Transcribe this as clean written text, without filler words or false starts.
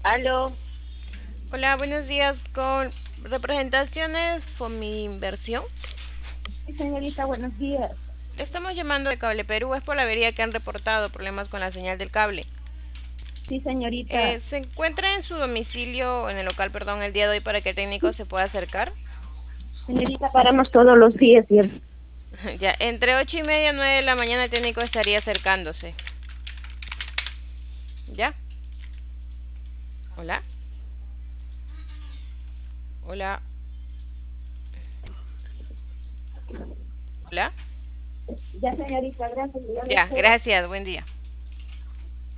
Aló, Hola, buenos días. Con representaciones FOMI Inversión. sí, señorita, buenos días. Le estamos llamando de Cable Perú. Es por la avería que han reportado problemas con la señal del cable. Sí, señorita. ¿Se encuentra en su domicilio, en el local, perdón, el día de hoy para que el técnico se pueda acercar? Señorita, paramos todos los días, ¿cierto? Ya, entre 8:30 y 9 de la mañana el técnico estaría acercándose. ¿Ya? Hola, hola, hola. Ya, señorita, gracias. Ya lo Ya, espero. gracias, buen día.